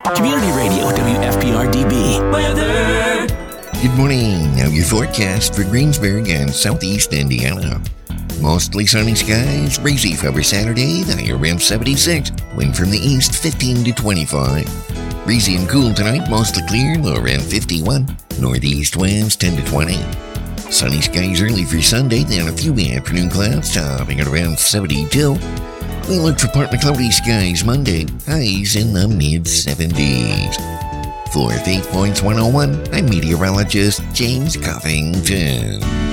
Community Radio, WFPR-DB. Weather. Good morning. Now your forecast for Greensburg and southeast Indiana. Mostly sunny skies, breezy for Saturday, high around 76. Wind from the east, 15 to 25. Breezy and cool tonight, mostly clear, low around 51. Northeast winds, 10 to 20. Sunny skies early for Sunday, then a few afternoon clouds, topping at around 72. We look for partly cloudy skies Monday, highs in the mid-70s. For Faith Points 101, I'm meteorologist James Covington.